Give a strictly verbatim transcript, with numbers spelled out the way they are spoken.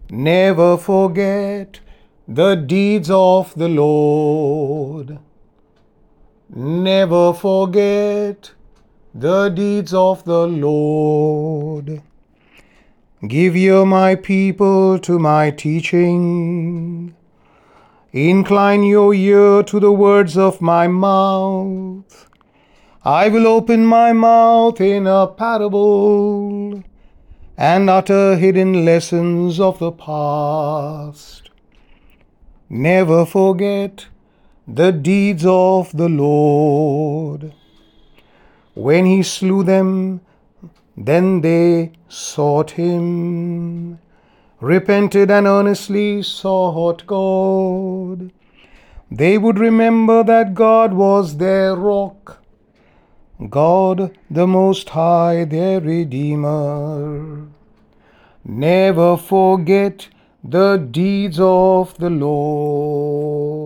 Never forget the deeds of the Lord. Never forget the deeds of the Lord. Give ear, my people, to my teaching. Incline your ear to the words of my mouth. I will open my mouth in a parable and utter hidden lessons of the past. Never forget the deeds of the Lord. When he slew them, then they sought him, repented and earnestly sought God. They would remember that God was their rock, God the Most High, their Redeemer. Never forget the deeds of the Lord.